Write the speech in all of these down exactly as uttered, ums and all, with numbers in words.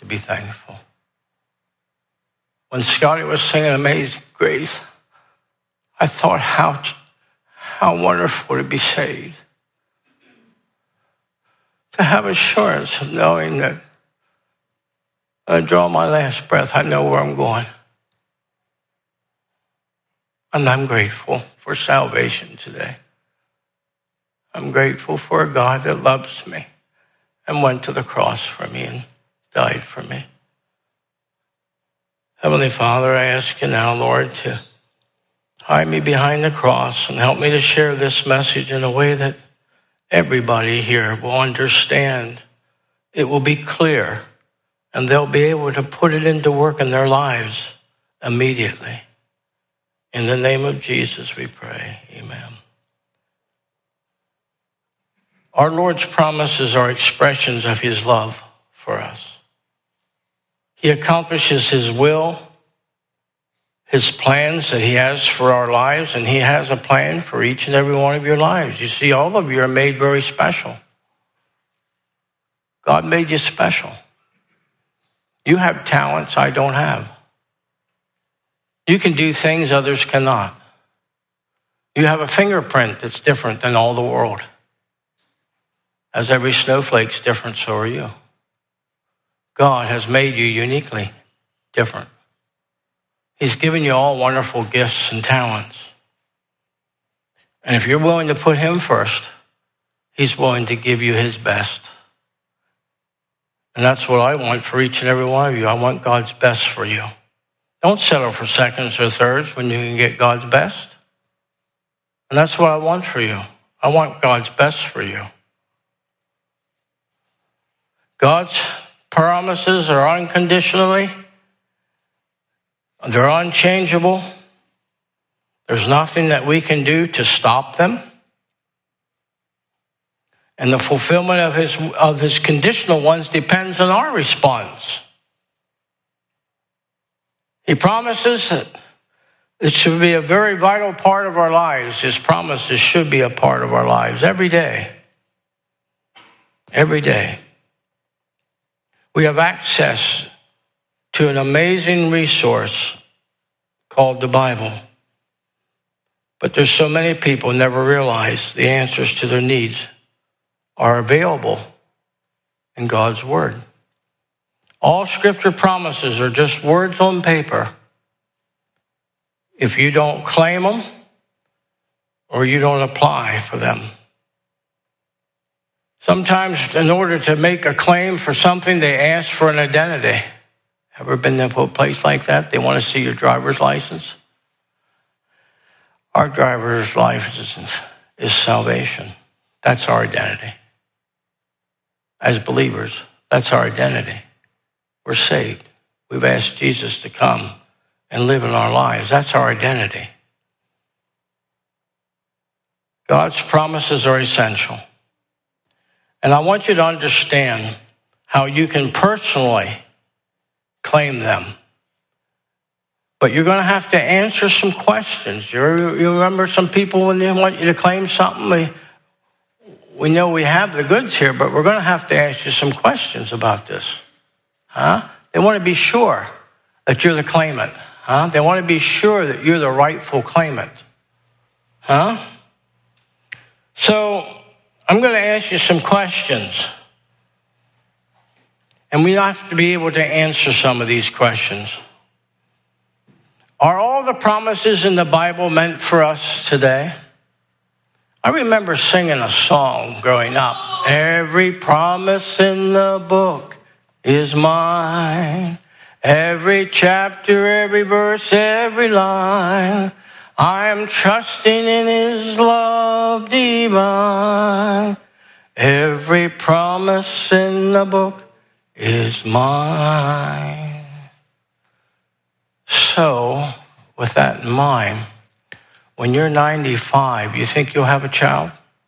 to be thankful. When Scotty was singing Amazing Grace, I thought how, how wonderful to be saved. To have assurance of knowing that when I draw my last breath, I know where I'm going. And I'm grateful for salvation today. I'm grateful for a God that loves me and went to the cross for me and died for me. Heavenly Father, I ask you now, Lord, to hide me behind the cross and help me to share this message in a way that everybody here will understand. It will be clear, and they'll be able to put it into work in their lives immediately. In the name of Jesus, we pray. Amen. Our Lord's promises are expressions of his love for us. He accomplishes his will, his plans that he has for our lives, and he has a plan for each and every one of your lives. You see, all of you are made very special. God made you special. You have talents I don't have. You can do things others cannot. You have a fingerprint that's different than all the world. As every snowflake's different, so are you. God has made you uniquely different. He's given you all wonderful gifts and talents. And if you're willing to put him first, he's willing to give you his best. And that's what I want for each and every one of you. I want God's best for you. Don't settle for seconds or thirds when you can get God's best. And that's what I want for you. I want God's best for you. God's promises are unconditionally. They're unchangeable. There's nothing that we can do to stop them. And the fulfillment of his, of his conditional ones depends on our response. He promises that it should be a very vital part of our lives. His promises should be a part of our lives every day. Every day. We have access to an amazing resource called the Bible. But there's so many people never realize the answers to their needs are available in God's Word. All Scripture promises are just words on paper. If you don't claim them or you don't apply for them. Sometimes in order to make a claim for something, they ask for an identity. Ever been to a place like that? They want to see your driver's license. Our driver's license is salvation. That's our identity. As believers, that's our identity. We're saved. We've asked Jesus to come and live in our lives. That's our identity. God's promises are essential. And I want you to understand how you can personally claim them. But you're going to have to answer some questions. You remember some people when they want you to claim something, we, we know we have the goods here, but we're going to have to ask you some questions about this. Huh? They want to be sure that you're the claimant. Huh? They want to be sure that you're the rightful claimant. Huh? So I'm going to ask you some questions. And we have to be able to answer some of these questions. Are all the promises in the Bible meant for us today? I remember singing a song growing up. Every promise in the book is mine. Every chapter, every verse, every line. I am trusting in his love divine. Every promise in the book is mine. So, with that in mind, when you're ninety-five, you think you'll have a child?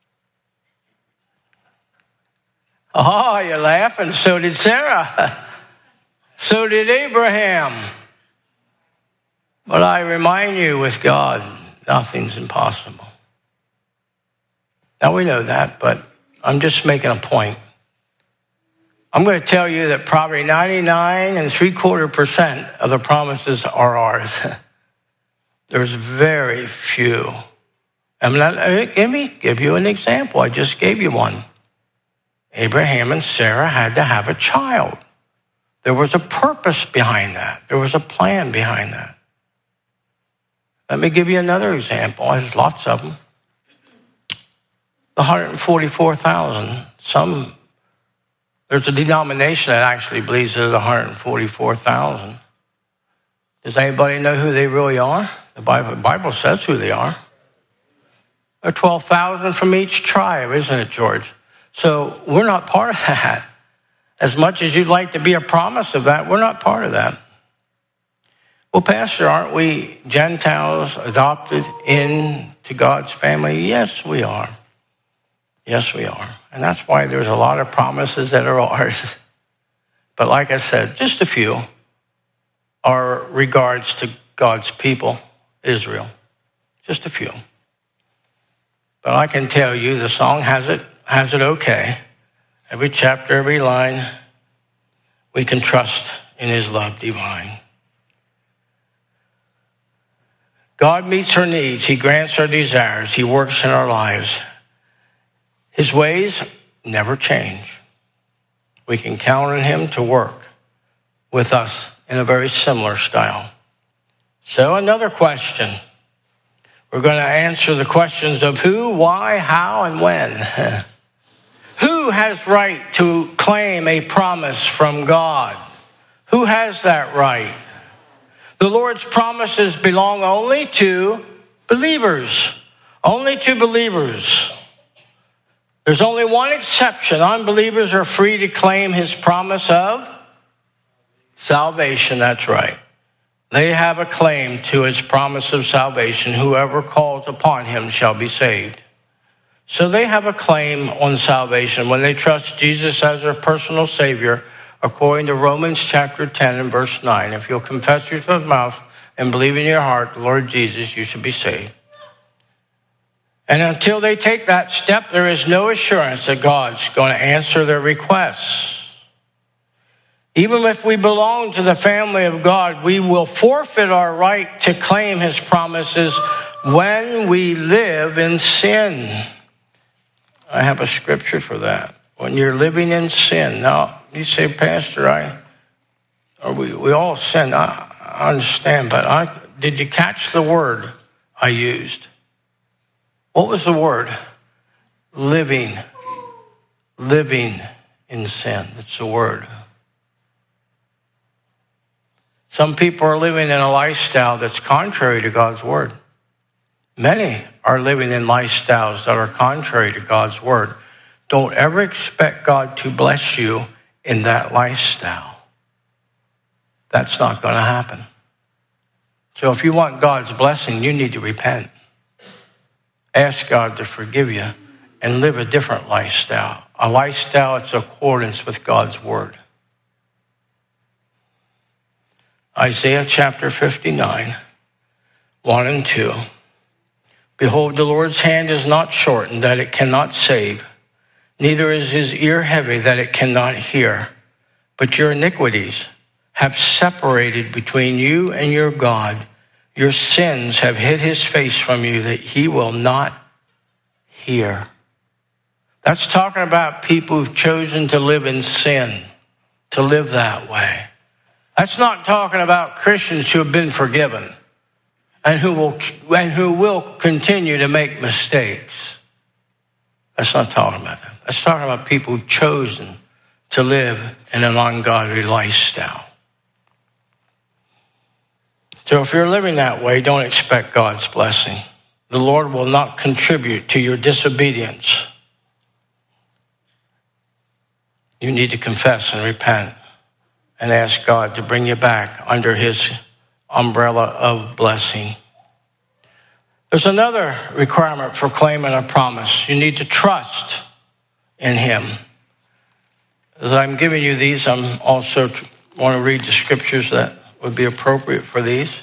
Oh, you're laughing. So did Sarah. So did Abraham. But I remind you, with God, nothing's impossible. Now we know that, but I'm just making a point. I'm going to tell you that probably ninety-nine and three quarter percent of the promises are ours. There's very few. I'm not, let me give you an example. I just gave you one. Abraham and Sarah had to have a child. There was a purpose behind that. There was a plan behind that. Let me give you another example. There's lots of them. The one hundred forty-four thousand. Some, there's a denomination that actually believes there's one hundred forty-four thousand. Does anybody know who they really are? The Bible, the Bible says who they are. There are twelve thousand from each tribe, isn't it, George? So we're not part of that. As much as you'd like to be a promise of that, we're not part of that. Well, Pastor, aren't we Gentiles adopted into God's family? Yes, we are. Yes, we are. And that's why there's a lot of promises that are ours. But like I said, just a few are regards to God's people, Israel. Just a few. But I can tell you the song has it, has it okay. Every chapter, every line, we can trust in his love divine. God meets our needs. He grants our desires. He works in our lives. His ways never change. We can count on him to work with us in a very similar style. So another question. We're going to answer the questions of who, why, how, and when. Who has right to claim a promise from God? Who has that right? The Lord's promises belong only to believers. Only to believers. There's only one exception. Unbelievers are free to claim his promise of salvation. That's right. They have a claim to his promise of salvation. Whoever calls upon him shall be saved. So they have a claim on salvation when they trust Jesus as their personal Savior, according to Romans chapter ten and verse nine. If you'll confess with your mouth and believe in your heart the Lord Jesus, you should be saved. And until they take that step, there is no assurance that God's going to answer their requests. Even if we belong to the family of God, we will forfeit our right to claim his promises when we live in sin. I have a scripture for that. When you're living in sin. Now, you say, Pastor, I, or we, we all sin. I, I understand, but I, did you catch the word I used? What was the word? Living. Living in sin. That's the word. Some people are living in a lifestyle that's contrary to God's word. Many are living in lifestyles that are contrary to God's word. Don't ever expect God to bless you in that lifestyle. That's not going to happen. So if you want God's blessing, you need to repent. Ask God to forgive you and live a different lifestyle, a lifestyle that's in accordance with God's word. Isaiah chapter fifty-nine, one and two. Behold, the Lord's hand is not shortened that it cannot save, neither is his ear heavy that it cannot hear. But your iniquities have separated between you and your God. Your sins have hid his face from you that he will not hear. That's talking about people who've chosen to live in sin, to live that way. That's not talking about Christians who have been forgiven and who will and who will continue to make mistakes. That's not talking about that. That's talking about people who've chosen to live in an ungodly lifestyle. So if you're living that way, don't expect God's blessing. The Lord will not contribute to your disobedience. You need to confess and repent and ask God to bring you back under his umbrella of blessing. There's another requirement for claiming a promise. You need to trust in him. As I'm giving you these, I'm also want to read the scriptures that would be appropriate for these.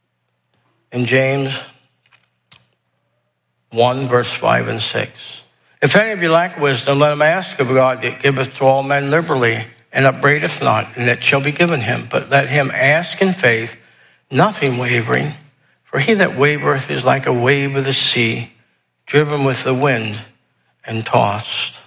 In James one, verse five and six. If any of you lack wisdom, let him ask of God that giveth to all men liberally and upbraideth not, and it shall be given him. But let him ask in faith, nothing wavering. For he that wavereth is like a wave of the sea, driven with the wind and tossed.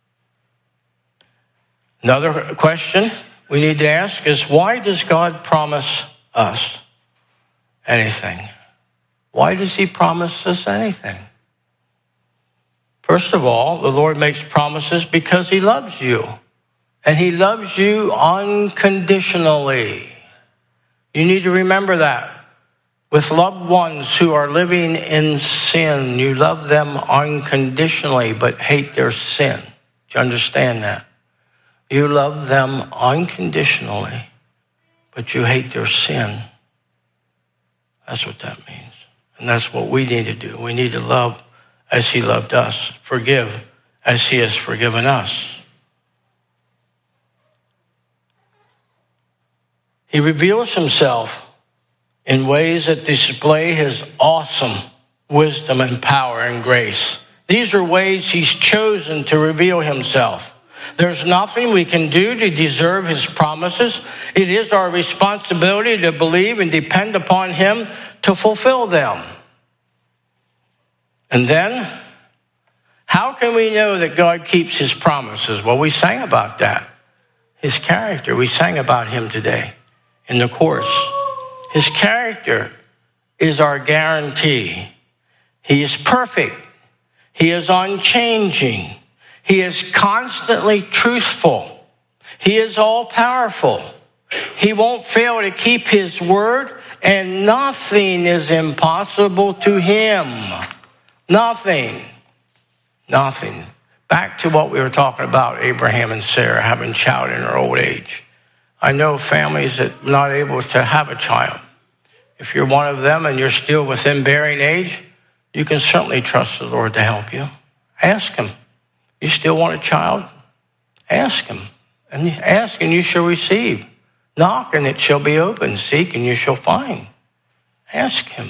Another question we need to ask is, why does God promise us anything? Why does he promise us anything? First of all, the Lord makes promises because he loves you. And he loves you unconditionally. You need to remember that. With loved ones who are living in sin, you love them unconditionally but hate their sin. Do you understand that? You love them unconditionally, but you hate their sin. That's what that means. And that's what we need to do. We need to love as he loved us, forgive as he has forgiven us. He reveals himself in ways that display his awesome wisdom and power and grace. These are ways he's chosen to reveal himself. There's nothing we can do to deserve his promises. It is our responsibility to believe and depend upon him to fulfill them. And then, how can we know that God keeps his promises? Well, we sang about that. His character, we sang about him today in the chorus. His character is our guarantee. He is perfect. He is unchanging. He is constantly truthful. He is all-powerful. He won't fail to keep his word, and nothing is impossible to him. Nothing. Nothing. Back to what we were talking about, Abraham and Sarah having a child in their old age. I know families that are not able to have a child. If you're one of them and you're still within bearing age, you can certainly trust the Lord to help you. Ask him. You still want a child? Ask him. And ask and you shall receive. Knock and it shall be opened. Seek and you shall find. Ask him.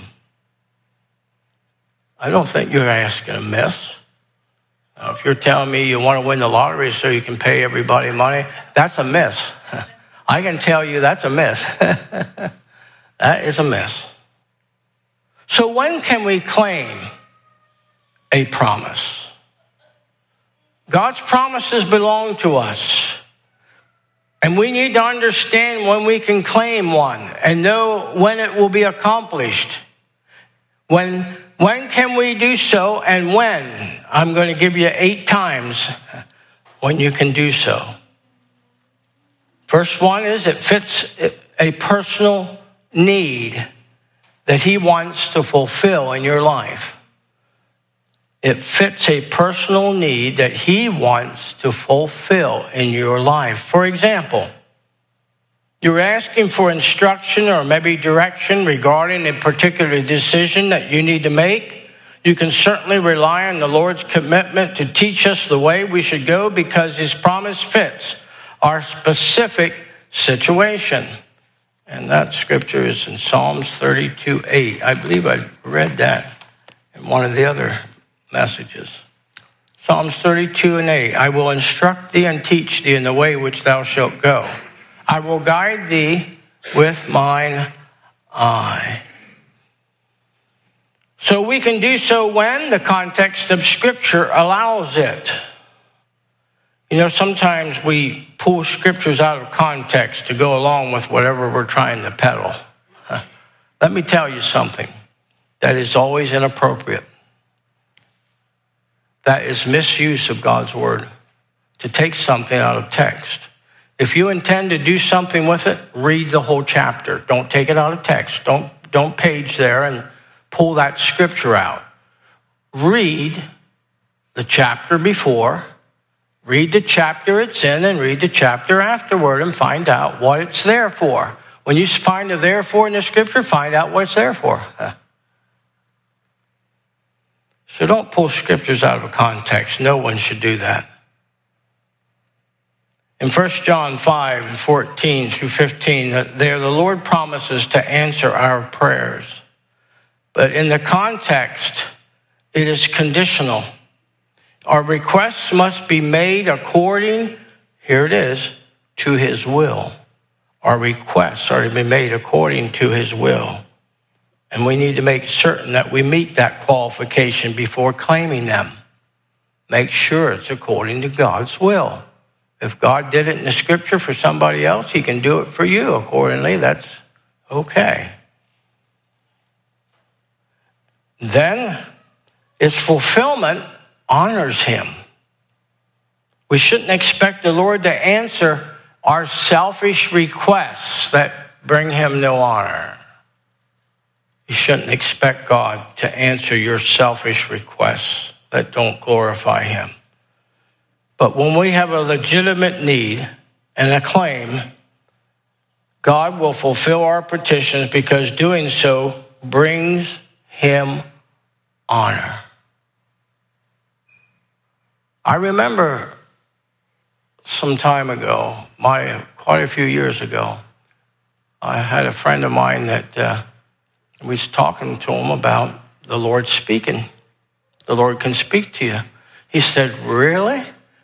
I don't think you're asking amiss. Now, if you're telling me you want to win the lottery so you can pay everybody money, that's a miss. I can tell you that's a miss. That is a miss. So when can we claim a promise? God's promises belong to us. And we need to understand when we can claim one and know when it will be accomplished. When, when can we do so and when? I'm going to give you eight times when you can do so. First one is it fits a personal need that he wants to fulfill in your life. It fits a personal need that he wants to fulfill in your life. For example, you're asking for instruction or maybe direction regarding a particular decision that you need to make. You can certainly rely on the Lord's commitment to teach us the way we should go because his promise fits our specific situation. And that scripture is in Psalms thirty-two eight. I believe I read that in one of the other messages. Psalms thirty-two and eight. I will instruct thee and teach thee in the way which thou shalt go. I will guide thee with mine eye. So we can do so when the context of Scripture allows it. You know, sometimes we pull scriptures out of context to go along with whatever we're trying to peddle. Huh. Let me tell you something that is always inappropriate. That is misuse of God's word, to take something out of text. If you intend to do something with it, read the whole chapter. Don't take it out of text. Don't, don't page there and pull that scripture out. Read the chapter before, read the chapter it's in, and read the chapter afterward and find out what it's there for. When you find a therefore in the scripture, find out what it's there for. So don't pull scriptures out of context. No one should do that. In First John five, fourteen through fifteen, there the Lord promises to answer our prayers. But in the context, it is conditional. Our requests must be made according, here it is, to his will. Our requests are to be made according to his will. And we need to make certain that we meet that qualification before claiming them. Make sure it's according to God's will. If God did it in the scripture for somebody else, he can do it for you accordingly. That's okay. Then its fulfillment honors him. We shouldn't expect the Lord to answer our selfish requests that bring him no honor. You shouldn't expect God to answer your selfish requests that don't glorify him. But when we have a legitimate need and a claim, God will fulfill our petitions because doing so brings him honor. I remember some time ago, my quite a few years ago, I had a friend of mine that uh, we was talking to him about the Lord speaking. The Lord can speak to you. He said, really?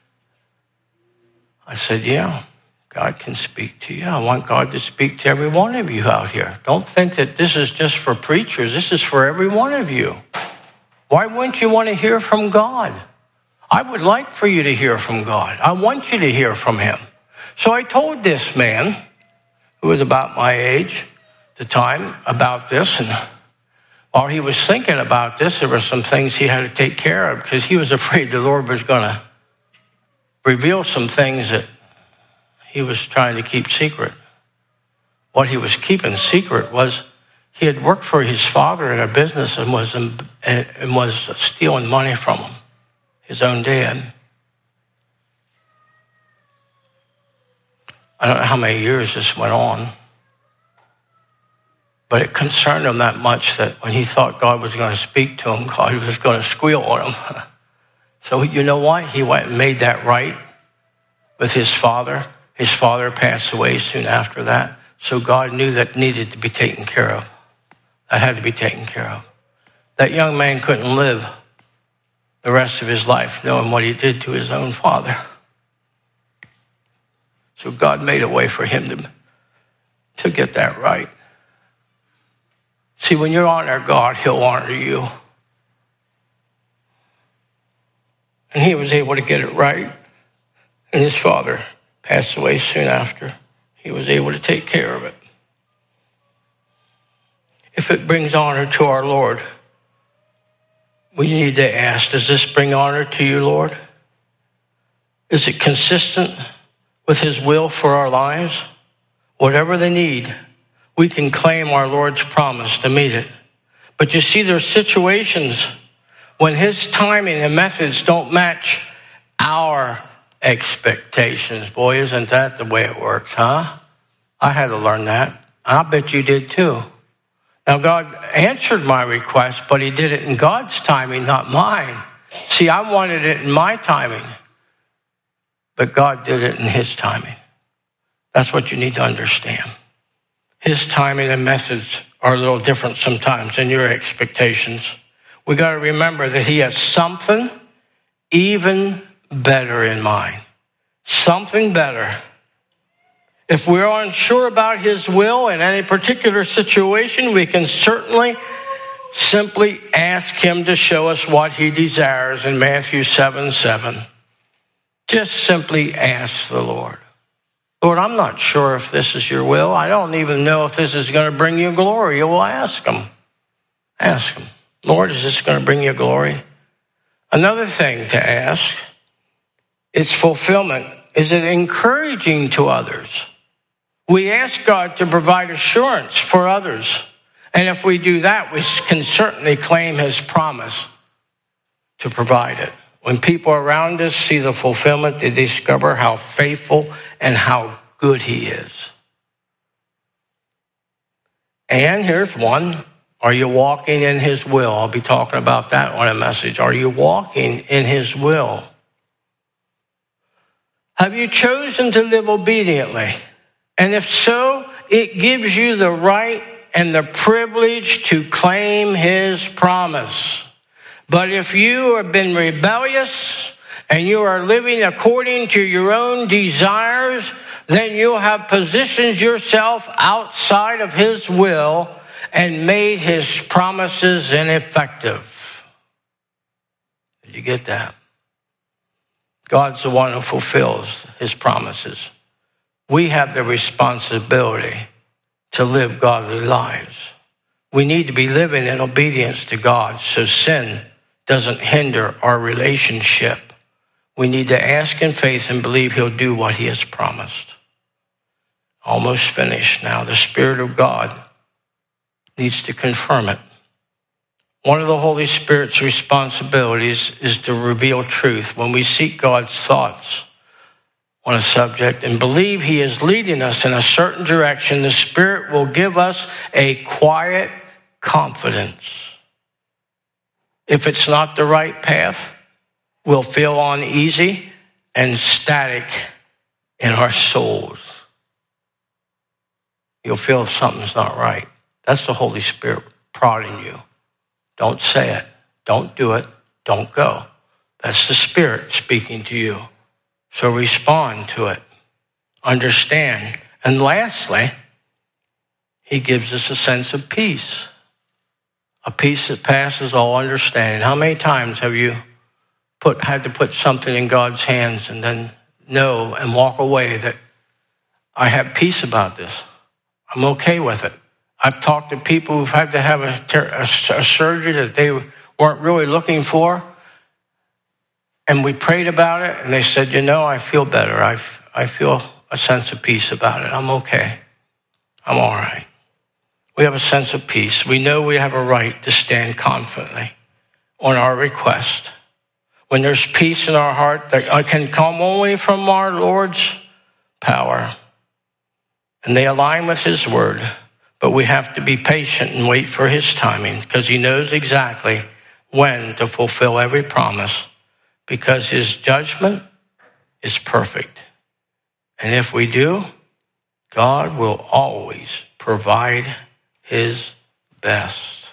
I said, yeah, God can speak to you. I want God to speak to every one of you out here. Don't think that this is just for preachers. This is for every one of you. Why wouldn't you want to hear from God? I would like for you to hear from God. I want you to hear from him. So I told this man, who was about my age at the time, about this. And while he was thinking about this, there were some things he had to take care of because he was afraid the Lord was going to reveal some things that he was trying to keep secret. What he was keeping secret was he had worked for his father in a business and was, and was stealing money from him, his own dad. I don't know how many years this went on, but it concerned him that much that when he thought God was going to speak to him, God was going to squeal on him. So you know what? He went and made that right with his father. His father passed away soon after that. So God knew that needed to be taken care of. That had to be taken care of. That young man couldn't live the rest of his life knowing what he did to his own father. So God made a way for him to, to get that right. See, when you honor God, he'll honor you. And he was able to get it right. And his father passed away soon after. He was able to take care of it. If it brings honor to our Lord, we need to ask, does this bring honor to you, Lord? Is it consistent with his will for our lives? Whatever the need, we can claim our Lord's promise to meet it. But you see, there's situations when his timing and methods don't match our expectations. Boy, isn't that the way it works, huh? I had to learn that. I bet you did too. Now, God answered my request, but he did it in God's timing, not mine. See, I wanted it in my timing, but God did it in his timing. That's what you need to understand. His timing and methods are a little different sometimes than your expectations. We got to remember that he has something even better in mind. Something better. If we're unsure about his will in any particular situation, we can certainly simply ask him to show us what he desires in Matthew seven seven. Just simply ask the Lord. Lord, I'm not sure if this is your will. I don't even know if this is going to bring you glory. Well, ask him. Ask him. Lord, is this going to bring you glory? Another thing to ask is fulfillment. Is it encouraging to others? We ask God to provide assurance for others. And if we do that, we can certainly claim his promise to provide it. When people around us see the fulfillment, they discover how faithful and how good he is. And here's one. Are you walking in his will? I'll be talking about that on a message. Are you walking in his will? Have you chosen to live obediently? And if so, it gives you the right and the privilege to claim his promise. But if you have been rebellious and you are living according to your own desires, then you have positioned yourself outside of his will and made his promises ineffective. Did you get that? God's the one who fulfills his promises. We have the responsibility to live godly lives. We need to be living in obedience to God so sin doesn't hinder our relationship. We need to ask in faith and believe he'll do what he has promised. Almost finished now. The Spirit of God needs to confirm it. One of the Holy Spirit's responsibilities is to reveal truth. When we seek God's thoughts on a subject and believe he is leading us in a certain direction, the Spirit will give us a quiet confidence. If it's not the right path, we'll feel uneasy and static in our souls. You'll feel something's not right. That's the Holy Spirit prodding you. Don't say it. Don't do it. Don't go. That's the Spirit speaking to you. So respond to it. Understand. And lastly, he gives us a sense of peace. A peace that passes all understanding. How many times have you put had to put something in God's hands and then know and walk away that I have peace about this? I'm okay with it. I've talked to people who've had to have a, a, a surgery that they weren't really looking for. And we prayed about it, and they said, you know, I feel better. I, I feel a sense of peace about it. I'm okay. I'm all right. We have a sense of peace. We know we have a right to stand confidently on our request. When there's peace in our heart that can come only from our Lord's power, and they align with his word, but we have to be patient and wait for his timing because he knows exactly when to fulfill every promise because his judgment is perfect. And if we do, God will always provide his best.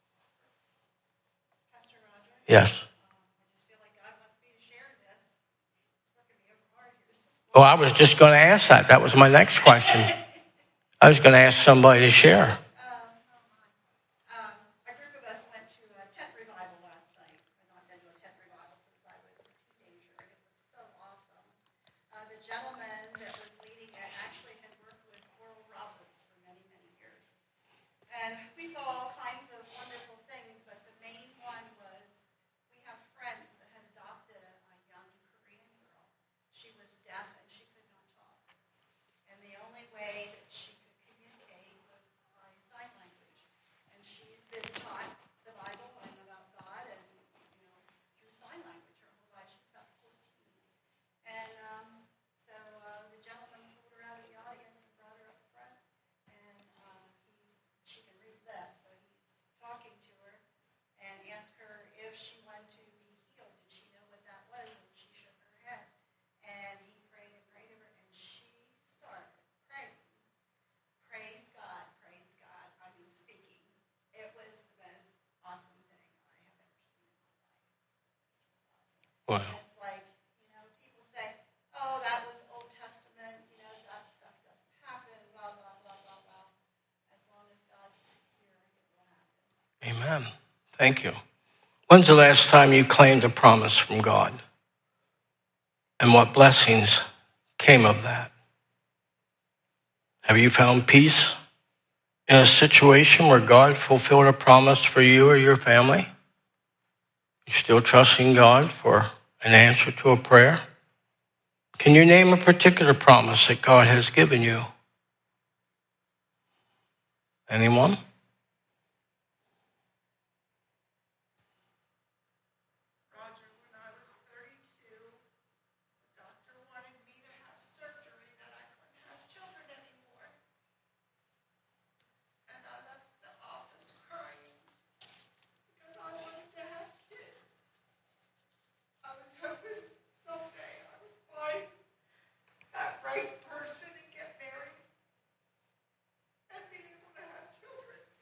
Pastor Roger? Yes. Um, I just feel like God wants me to share this. It's working me over hard here. Well, I was just going to ask that. That was my next question. I was going to ask somebody to share. Um, um, a group of us went to a tent revival last night. I've not been to a tent revival since I was a teenager, and it was so awesome. Uh, the gentleman that was leading it actually had worked with Oral Roberts for many, many years. And we saw all kinds of wonderful things, but the main one was we have friends that had adopted a, a young Korean girl. She was deaf and she could not talk. And the only way that she could communicate was by sign language. And she's been taught the Bible and about God and, you know, through sign language her whole life. She's about fourteen. And um, so uh, the gentleman pulled her out of the audience and brought her up front. And um, he's, she can read lips, so he's talking to her and asked her if she wanted to be healed. Did she know what that was? And she shook her head. And he prayed and prayed to her, and she started praying. Praise God, praise God. I mean, speaking. It was the most awesome thing I have ever seen in my life. It's just awesome. Wow. And it's like, you know, people say, oh, that was Old Testament, you know, that stuff doesn't happen, blah, blah, blah, blah, blah. As long as God's here, it will happen. Amen. Thank you. When's the last time you claimed a promise from God? And what blessings came of that? Have you found peace in a situation where God fulfilled a promise for you or your family? You still trusting God for an answer to a prayer? Can you name a particular promise that God has given you? Anyone? Roger, when I was thirty-two, the doctor wanted me to have surgery that I couldn't have children anymore. And I left the office crying because I wanted to have kids. I was hoping someday I would find that right person and get married and be able to have children.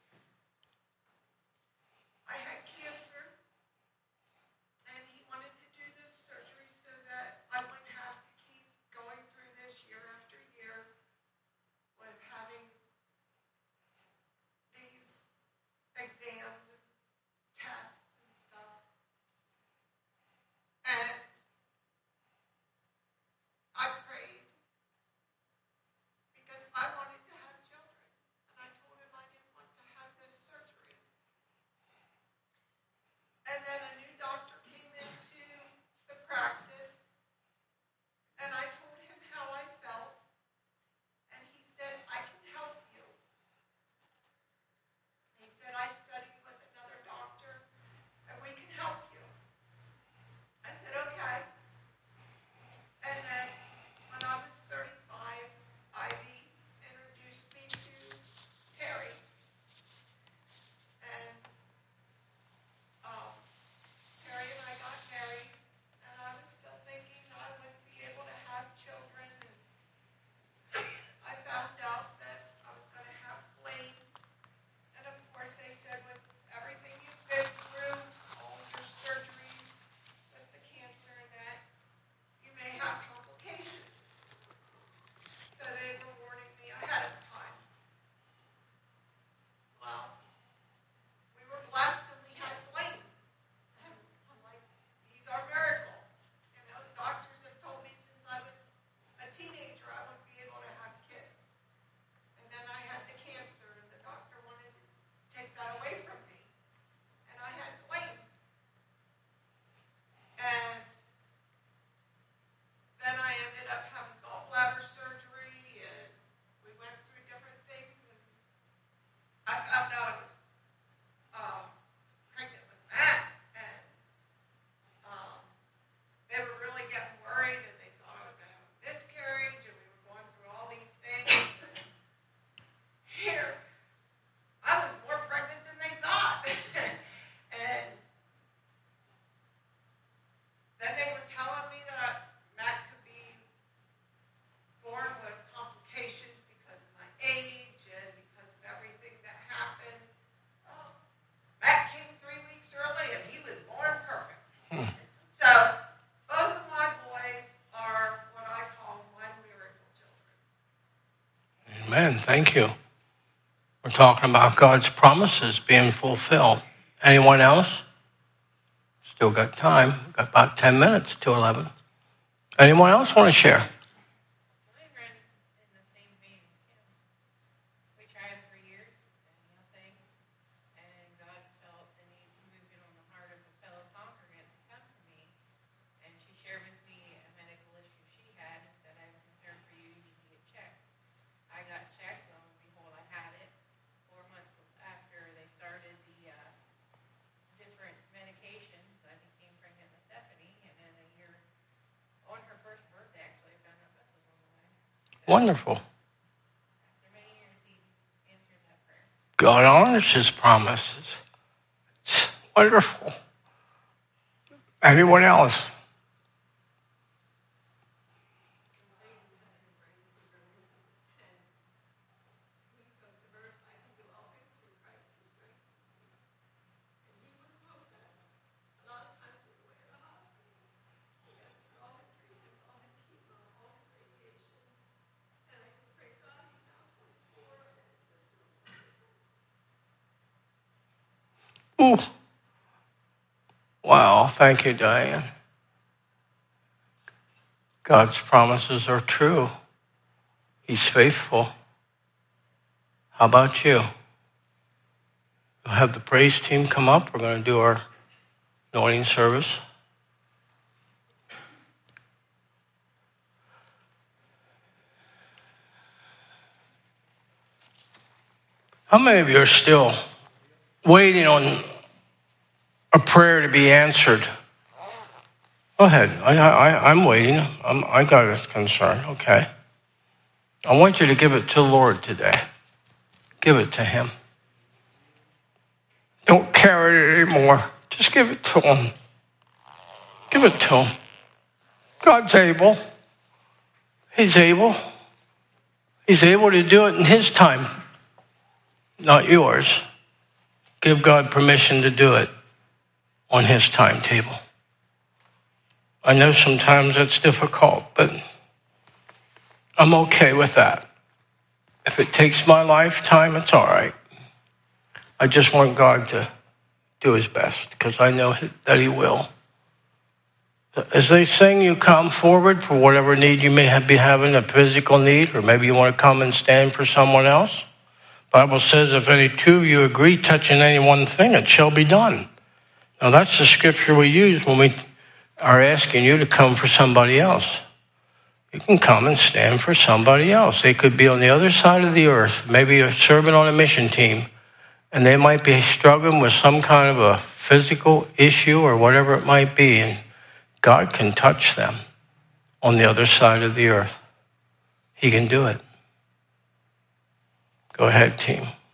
Amen. Thank you. We're talking about God's promises being fulfilled. Anyone else? Still got time. Got about ten minutes to eleven. Anyone else want to share? Wonderful. God honors his promises. It's wonderful. Anyone else? Ooh. Wow, thank you, Diane. God's promises are true. He's faithful. How about you? We'll have the praise team come up. We're going to do our anointing service. How many of you are still waiting on a prayer to be answered? Go ahead. I, I, I'm waiting. I'm, I got a concern. Okay. I want you to give it to the Lord today. Give it to him. Don't carry it anymore. Just give it to him. Give it to him. God's able. He's able. He's able to do it in his time, not yours. Give God permission to do it on his timetable. I know sometimes that's difficult, but I'm okay with that. If it takes my lifetime, it's all right. I just want God to do his best because I know that he will. As they sing, you come forward for whatever need you may have, be having, a physical need, or maybe you want to come and stand for someone else. The Bible says, if any two of you agree touching any one thing, it shall be done. Now, that's the scripture we use when we are asking you to come for somebody else. You can come and stand for somebody else. They could be on the other side of the earth, maybe a servant on a mission team, and they might be struggling with some kind of a physical issue or whatever it might be, and God can touch them on the other side of the earth. He can do it. Go ahead, team.